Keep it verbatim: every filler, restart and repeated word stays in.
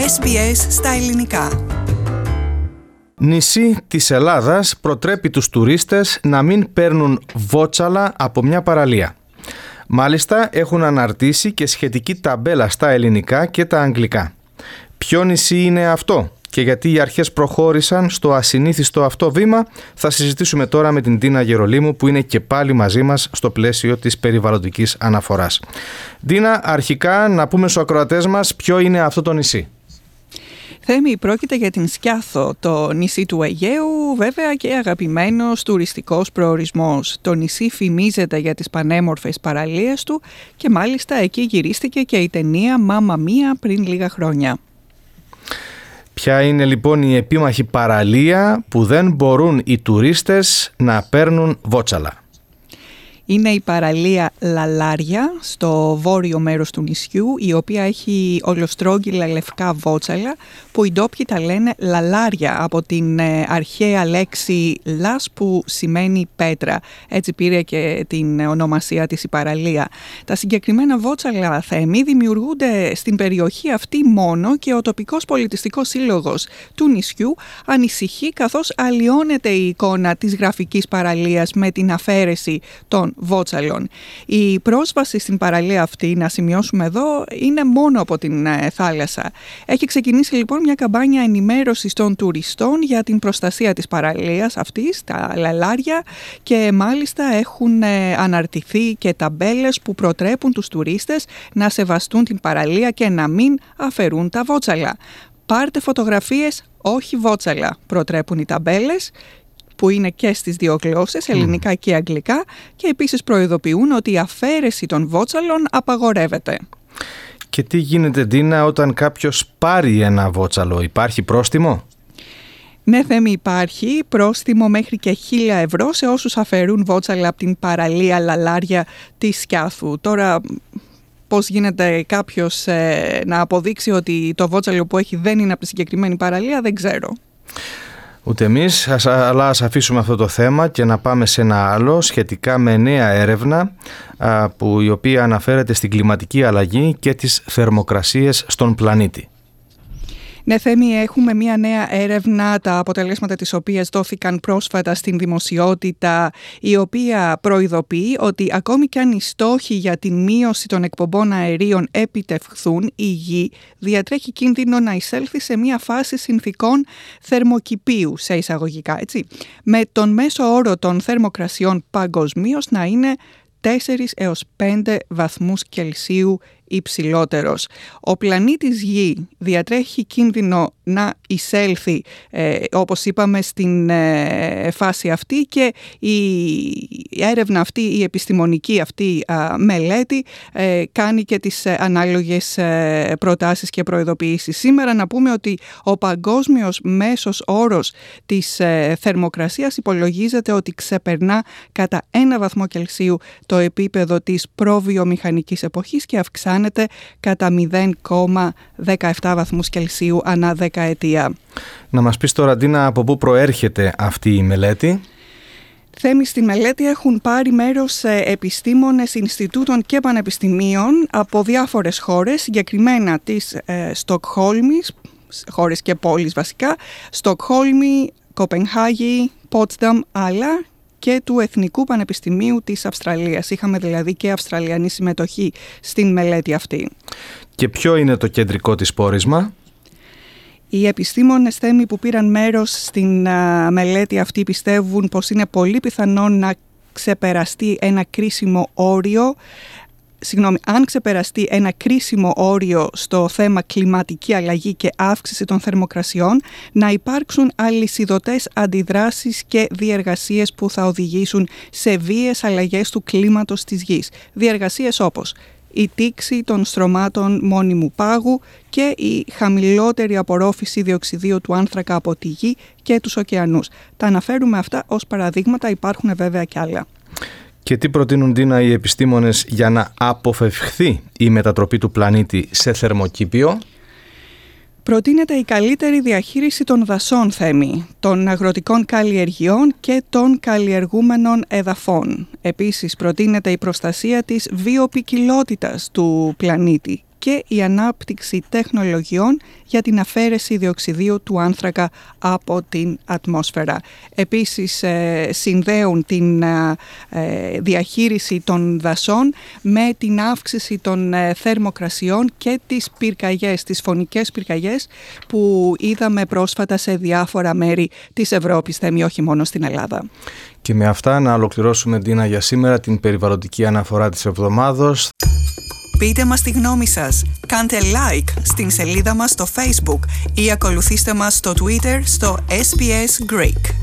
Ες Μπι Ες στα ελληνικά. Νησί της Ελλάδας προτρέπει τους τουρίστες να μην παίρνουν βότσαλα από μια παραλία. Μάλιστα έχουν αναρτήσει και σχετική ταμπέλα στα ελληνικά και τα αγγλικά. Ποιο νησί είναι αυτό και γιατί οι αρχές προχώρησαν στο ασυνήθιστο αυτό βήμα, θα συζητήσουμε τώρα με την Ντίνα Γερολίμου, που είναι και πάλι μαζί μας στο πλαίσιο της περιβαλλοντικής αναφοράς. Ντίνα, αρχικά να πούμε στους ακροατές μας ποιο είναι αυτό το νησί. Θέμη, πρόκειται για την Σκιάθο, το νησί του Αιγαίου, βέβαια και αγαπημένος τουριστικός προορισμός. Το νησί φημίζεται για τις πανέμορφες παραλίες του και μάλιστα εκεί γυρίστηκε και η ταινία «Μάμα Μία» πριν λίγα χρόνια. Ποια είναι λοιπόν η επίμαχη παραλία που δεν μπορούν οι τουρίστες να παίρνουν βότσαλα? Είναι η παραλία Λαλάρια στο βόρειο μέρος του νησιού, η οποία έχει ολοστρόγγυλα λευκά βότσαλα που οι ντόπιοι τα λένε λαλάρια από την αρχαία λέξη λας που σημαίνει πέτρα. Έτσι πήρε και την ονομασία της η παραλία. Τα συγκεκριμένα βότσαλα, Θέμη, δημιουργούνται στην περιοχή αυτή μόνο και ο τοπικός πολιτιστικός σύλλογος του νησιού ανησυχεί καθώς αλλοιώνεται η εικόνα της γραφικής παραλίας με την αφαίρεση των βότσαλων. Η πρόσβαση στην παραλία αυτή, να σημειώσουμε εδώ, είναι μόνο από την ε, θάλασσα. Έχει ξεκινήσει λοιπόν μια καμπάνια ενημέρωσης των τουριστών για την προστασία της παραλίας αυτής, τα λαλάρια, και μάλιστα έχουν ε, αναρτηθεί και ταμπέλες που προτρέπουν τους τουρίστες να σεβαστούν την παραλία και να μην αφαιρούν τα βότσαλα. Πάρτε φωτογραφίες, όχι βότσαλα, προτρέπουν οι ταμπέλες, που είναι και στις δύο γλώσσες, ελληνικά και αγγλικά, και επίσης προειδοποιούν ότι η αφαίρεση των βότσαλων απαγορεύεται. Και τι γίνεται, Ντίνα, όταν κάποιος πάρει ένα βότσαλο? Υπάρχει πρόστιμο? Ναι, Θέμη, υπάρχει πρόστιμο μέχρι και χίλια ευρώ σε όσους αφαιρούν βότσαλα από την παραλία Λαλάρια της Σκιάθου. Τώρα, πώς γίνεται κάποιος ε, να αποδείξει ότι το βότσαλο που έχει δεν είναι από τη συγκεκριμένη παραλία, δεν ξέρω. Ούτε εμείς, αλλά ας αφήσουμε αυτό το θέμα και να πάμε σε ένα άλλο σχετικά με νέα έρευνα που η οποία αναφέρεται στην κλιματική αλλαγή και τις θερμοκρασίες στον πλανήτη. Ναι, Θέμη, έχουμε μια νέα έρευνα, τα αποτελέσματα της οποίας δόθηκαν πρόσφατα στην δημοσιότητα, η οποία προειδοποιεί ότι ακόμη και αν οι στόχοι για την μείωση των εκπομπών αερίων επιτευχθούν, η Γη διατρέχει κίνδυνο να εισέλθει σε μια φάση συνθηκών θερμοκηπίου, σε εισαγωγικά, έτσι, με τον μέσο όρο των θερμοκρασιών παγκοσμίως να είναι τέσσερα έως πέντε βαθμούς Κελσίου υψηλότερος. Ο πλανήτης Γη διατρέχει κίνδυνο να εισέλθει, ε, όπως είπαμε, στην ε, φάση αυτή, και η, η έρευνα αυτή, η επιστημονική αυτή α, μελέτη ε, κάνει και τις ε, ανάλογες ε, προτάσεις και προειδοποιήσεις. Σήμερα να πούμε ότι ο παγκόσμιος μέσος όρος της ε, θερμοκρασίας υπολογίζεται ότι ξεπερνά κατά ένα βαθμό Κελσίου το επίπεδο της προβιομηχανικής εποχής και αυξάνεται κατά μηδέν κόμμα δεκαεπτά βαθμούς Κελσίου ανά δεκαετία. Να μας πεις τώρα, Ντίνα, από πού προέρχεται αυτή η μελέτη? Θέμη, στη μελέτη έχουν πάρει μέρος επιστήμονες Ινστιτούτων και πανεπιστημίων από διάφορες χώρες, συγκεκριμένα της ε, Στοκχόλμης, χώρες και πόλεις βασικά, Στοκχόλμη, Κοπενχάγη, Πότσταμ, αλλά και του Εθνικού Πανεπιστημίου της Αυστραλίας. Είχαμε δηλαδή και αυστραλιανή συμμετοχή στην μελέτη αυτή. Και ποιο είναι το κεντρικό της πόρισμα? Οι επιστήμονες, Θέμη, που πήραν μέρος στην α, μελέτη αυτή πιστεύουν πως είναι πολύ πιθανόν να ξεπεραστεί ένα κρίσιμο όριο Συγγνώμη, αν ξεπεραστεί ένα κρίσιμο όριο στο θέμα κλιματική αλλαγή και αύξηση των θερμοκρασιών, να υπάρξουν αλυσιδωτές αντιδράσεις και διεργασίες που θα οδηγήσουν σε βίαιες αλλαγές του κλίματος της Γης. Διεργασίες όπως η τήξη των στρωμάτων μόνιμου πάγου και η χαμηλότερη απορρόφηση διοξιδίου του άνθρακα από τη Γη και τους ωκεανούς. Τα αναφέρουμε αυτά ως παραδείγματα, υπάρχουν βέβαια κι άλλα. Και τι προτείνουν, Ντίνα, οι επιστήμονες για να αποφευχθεί η μετατροπή του πλανήτη σε θερμοκήπιο? Προτείνεται η καλύτερη διαχείριση των δασών, Θέμη, των αγροτικών καλλιεργειών και των καλλιεργούμενων εδαφών. Επίσης, προτείνεται η προστασία της βιοποικιλότητας του πλανήτη και η ανάπτυξη τεχνολογιών για την αφαίρεση διοξιδίου του άνθρακα από την ατμόσφαιρα. Επίσης, συνδέουν την διαχείριση των δασών με την αύξηση των θερμοκρασιών και τις πυρκαγιές, τις φωνικές πυρκαγιές που είδαμε πρόσφατα σε διάφορα μέρη της Ευρώπης, Θέμη, όχι μόνο στην Ελλάδα. Και με αυτά να ολοκληρώσουμε, Ντίνα, για σήμερα την περιβαλλοντική αναφορά της εβδομάδος. Πείτε μας τη γνώμη σας, κάντε like στην σελίδα μας στο Facebook ή ακολουθήστε μας στο Twitter στο ες μπι ες Greek.